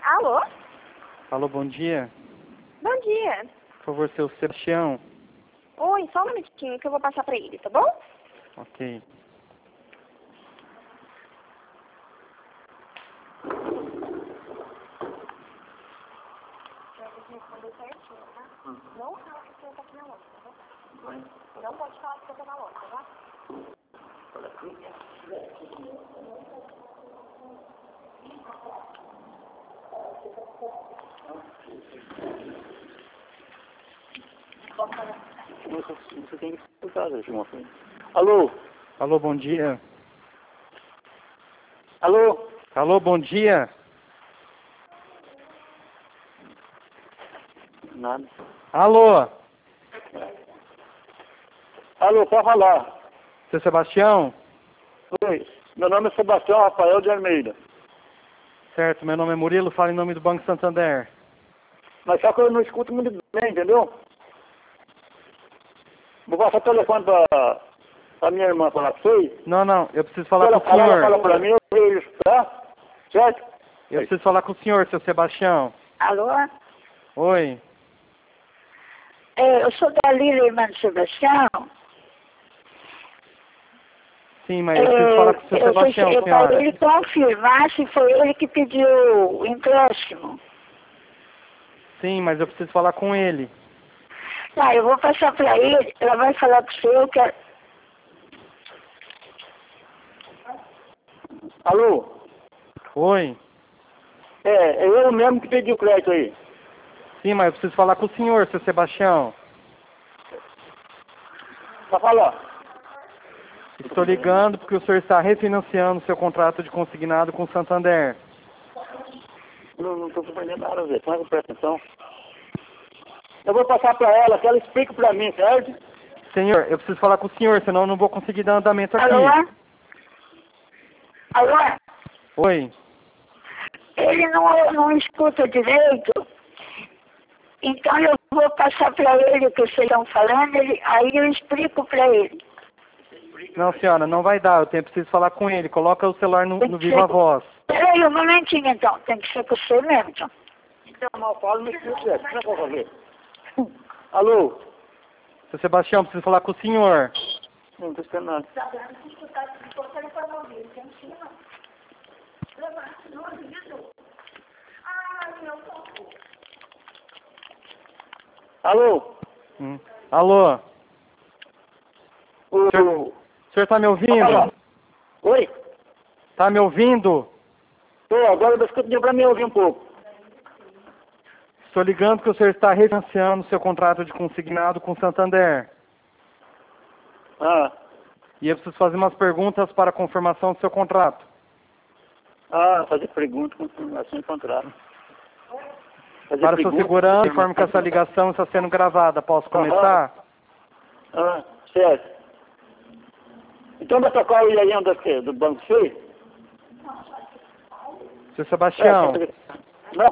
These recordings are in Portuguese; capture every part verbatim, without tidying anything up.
Alô? Alô, bom dia. Bom dia. Por favor, seu Sebastião. Oi, só um minutinho que eu vou passar pra ele, tá bom? Ok. Não fala que você tá aqui na loja, tá bom? Não pode falar que você tá na loja, tá? Você, você tem que escutar, João. Alô? Alô, bom dia. Alô? Alô, bom dia. Nada. Alô, Alô, pode falar. seu Sebastião? Oi, meu nome é Sebastião Rafael de Almeida. Certo, meu nome é Murilo, falo em nome do Banco Santander. Mas só que eu não escuto muito bem, entendeu? Vou passar o telefone pra, pra minha irmã falar com você. Não, não, eu preciso falar ela com o fala, ela senhor. fala pra mim, eu vejo, tá? Certo? Eu preciso falar com o senhor, seu Sebastião. Alô? Oi. É, eu sou da Lília, irmã do Sebastião. Sim, mas eu preciso falar com o seu É, eu Sebastião, preciso para senhora. ele confirmar se foi ele que pediu o empréstimo. Sim, mas eu preciso falar com ele. Tá, eu vou passar para ele, ela vai falar para o senhor que... é- Alô? Oi. É, é eu mesmo que pedi o crédito aí. Sim, mas eu preciso falar com o senhor, seu Sebastião. Pra falar. Estou ligando porque o senhor está refinanciando seu contrato de consignado com o Santander. Não, não tô compreendendo nada, Zé. Mas presta atenção. Eu vou passar pra ela, que ela explica pra mim, certo? Senhor, eu preciso falar com o senhor, senão eu não vou conseguir dar andamento aqui. Alô? Alô? Oi. Ele não, não escuta direito, então eu vou passar para ele o que vocês estão falando, ele, aí eu explico para ele. Não, senhora, não vai dar. Eu tenho, preciso falar com ele. Coloca o celular no, no Viva Voz. Peraí um momentinho então, tem que ser com você mesmo. Então. Então, mal falo, me explica, Zé. Como é que eu vou fazer? Alô? Seu Sebastião, preciso falar com o senhor. Não tô escutando nada. Alô? Hum. Alô? O... O senhor está me ouvindo? Oi? Está me ouvindo? Tô, agora eu escuto pra mim ouvir um pouco. Estou ligando porque o senhor está refinanciando seu contrato de consignado com o Santander. Ah, E eu preciso fazer umas perguntas para a confirmação do seu contrato. ah, fazer pergunta com informação em contrato. Fazer Para sua pergunta, segurança, com informo que essa ligação está sendo gravada. Posso começar? Ah, certo. Então vai tocar o Iaião do, quê? Do Banco Sul? Seu Sebastião, Não,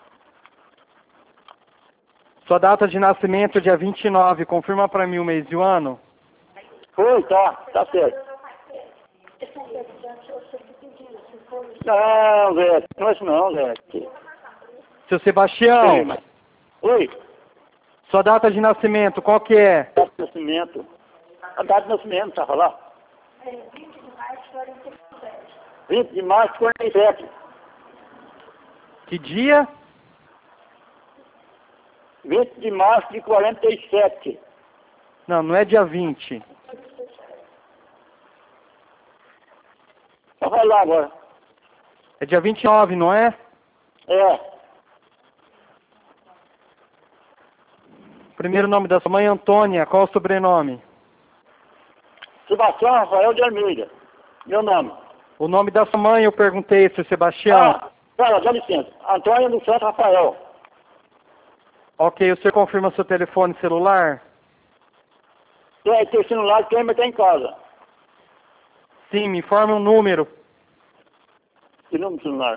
sua data de nascimento é dia vinte e nove. Confirma para mim o mês e o ano. foi, tá, tá certo. Não, Zé, não é isso não, Zé. Seu Sebastião, Oi, sua data de nascimento, qual que é? data de nascimento. A data de nascimento, tá falando? vinte de março de quarenta e sete. Que dia? vinte de março de quarenta e sete. Não, não é dia vinte. Então vai lá agora. É dia vinte e nove, não é? É, Primeiro nome da sua mãe, Antônia. Qual o sobrenome? Sebastião Rafael de Almeida. Meu nome. O nome da sua mãe, eu perguntei, seu Sebastião. Ah, pera, dá licença. Antônio do Santo Rafael. Ok, o senhor confirma seu telefone celular? Tem, tem celular, tem, mas tem em casa. Sim, me informa um número. Que número de celular?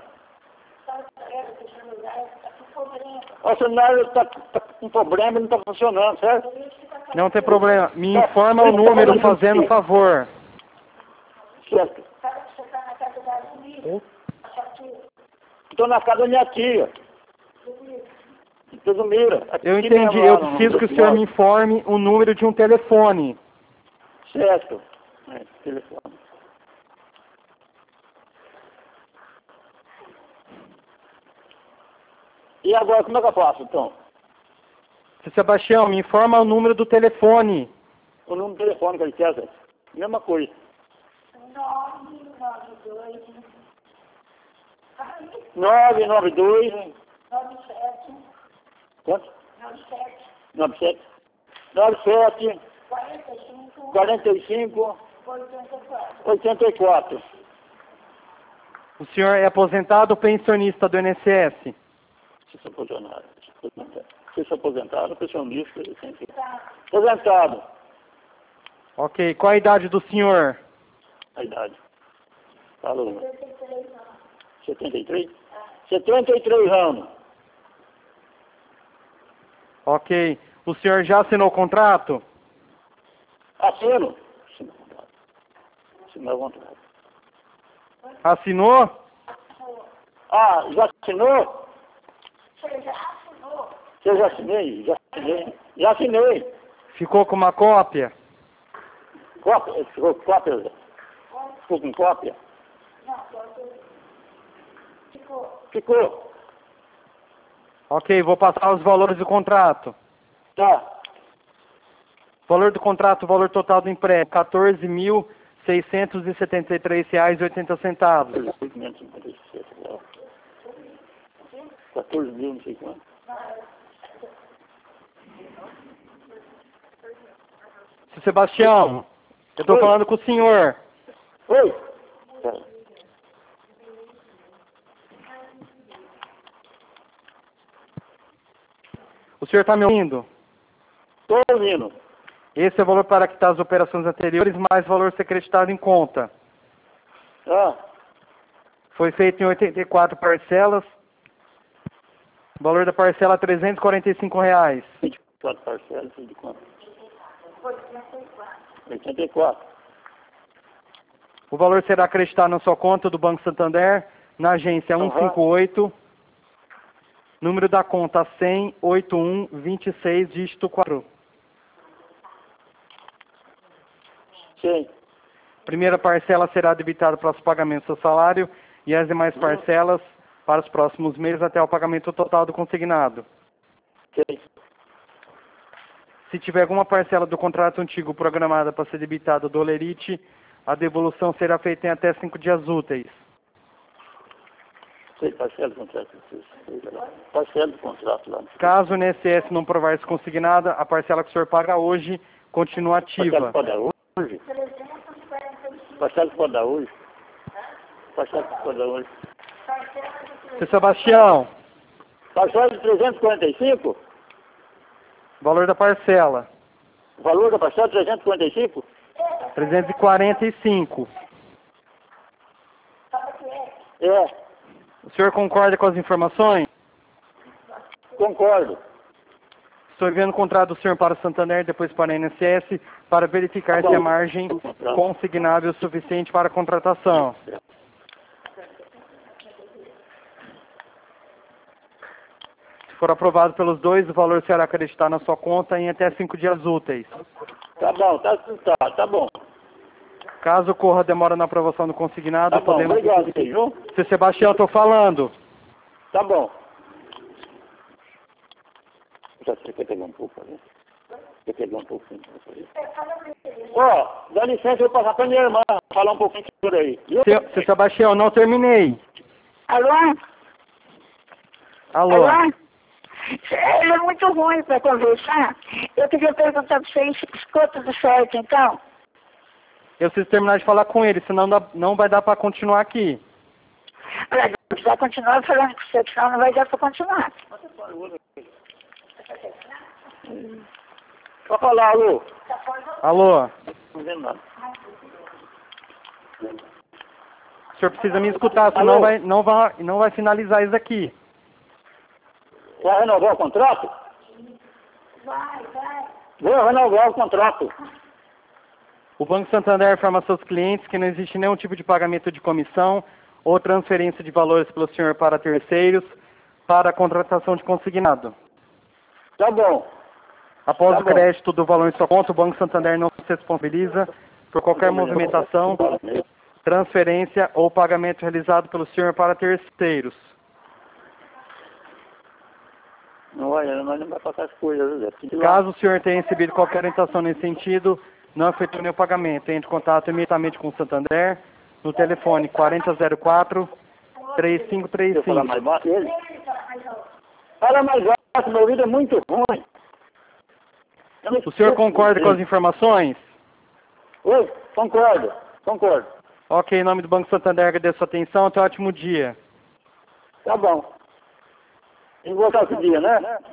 O celular está tá com problema, não está funcionando, certo? Não tem problema. Me informa o número, fazendo favor. Certo. Estou na casa da minha tia. Presumira. Eu entendi. Eu preciso que o senhor me informe o número de um telefone. Certo. É, telefone. E agora, como é que eu faço, então? Seu Sebastião, me informa o número do telefone. O número do telefone que ele quer, Zé. Mesma coisa. nove nove dois. nove nove dois. nove sete. Quanto? nove sete. nove sete. nove sete. quarenta e cinco. quarenta e cinco. oitenta e quatro. oitenta e quatro. O senhor é aposentado ou pensionista do I N S S? Se sou aposentado. Se sou aposentado, pensionista, sempre. Aposentado. Ok. Qual a idade do senhor? A idade. Falou. setenta e três? setenta e três anos. Ok. O senhor já assinou o contrato? Assino. Assino o contrato. Assino o contrato. Assinou? Ah, já assinou? Você já assinou? Eu já assinei, já assinei. Já assinei. Ficou com uma cópia? Cópia? Ficou com cópia, Zé? Ficou com cópia? Não, você ficou. Ficou. Ok, vou passar os valores do contrato. Tá. Valor do contrato, valor total do empréstimo, quatorze mil seiscentos e setenta e três reais e oitenta centavos. quatorze mil, não sei quanto. Seu Sebastião, eu estou Oi. falando com o senhor. Oi. Tá. O senhor está me ouvindo? Estou ouvindo. Esse é o valor para quitar as operações anteriores, mais valor ser creditado em conta. Ah, Foi feito em oitenta e quatro parcelas. O valor da parcela é trezentos e quarenta e cinco reais. vinte e quatro parcelas, de quanto? oitenta e quatro. O valor será acreditado na sua conta do Banco Santander, na agência Aham. cento e cinquenta e oito, número da conta cem, oitenta e um, vinte e seis, dígito quatro. Sim. Primeira parcela será debitada para os pagamentos do seu salário e as demais parcelas para os próximos meses até o pagamento total do consignado. Sim. Se tiver alguma parcela do contrato antigo programada para ser debitada do Olerite, a devolução será feita em até cinco dias úteis. Sei, parcela do contrato. Parcela do contrato lá. Caso o I N S S não provar isso consignada, a parcela que o senhor paga hoje continua Parcela ativa. pode dar hoje? Parcela pode dar hoje? Parcela pode dar hoje? Seu Sebastião, Parcela de trezentos e quarenta e cinco? valor da parcela, O valor da parcela trezentos e quarenta e cinco? trezentos e quarenta e cinco. É, O senhor concorda com as informações? concordo. Estou enviando o contrato do senhor para o Santander, depois para a I N S S, para verificar Tá se a bom. margem consignável é o suficiente para a contratação. Se for aprovado pelos dois, o valor será acreditado na sua conta em até cinco dias úteis. Tá bom, tá, tá, tá bom. Caso ocorra demora na aprovação do consignado, Tá bom, podemos... obrigado, viu? Seu Sebastião, estou falando. Tá bom. Já sei que eu pegar um pouco ali. Quer pegar um pouquinho ali. Ó, dá licença, eu vou passar pra minha irmã falar um pouquinho por aí. Viu? Seu, seu Sebastião, não terminei. Alô? Alô? Alô? Ele é muito ruim para conversar. Eu queria perguntar para vocês se ficou tudo certo, então. Eu preciso terminar de falar com ele, senão dá- não vai dar para continuar aqui. Olha, se vai continuar falando com você, senão não vai dar para continuar. Pode falar, alô? Alô? Não vendo nada. O senhor precisa me escutar, senão Alô? vai, não, vai, não vai finalizar isso aqui. Vai renovar o contrato? Vai, vai. Vou renovar o contrato. O Banco Santander informa a seus clientes que não existe nenhum tipo de pagamento de comissão ou transferência de valores pelo senhor para terceiros para a contratação de consignado. Tá bom. Após Tá o bom. crédito do valor em sua conta, o Banco Santander não se responsabiliza por qualquer movimentação, transferência ou pagamento realizado pelo senhor para terceiros. Não vai, nós não vai passar as coisas, Zé. Fique lá. Caso o senhor tenha recebido qualquer orientação nesse sentido, não efetue nenhum pagamento. Entre em contato imediatamente com o Santander no telefone quarenta zero quatro, três cinco três Deixa eu falar cinco. mais baixo ele. Fala mais baixo, meu ouvido é muito ruim. Eu não O senhor escuto concorda com as você. informações? Oi, concordo, concordo. Ok, em nome do Banco Santander, agradeço a sua atenção. Até um ótimo dia. Tá bom. Tem que voltar outro dia, né?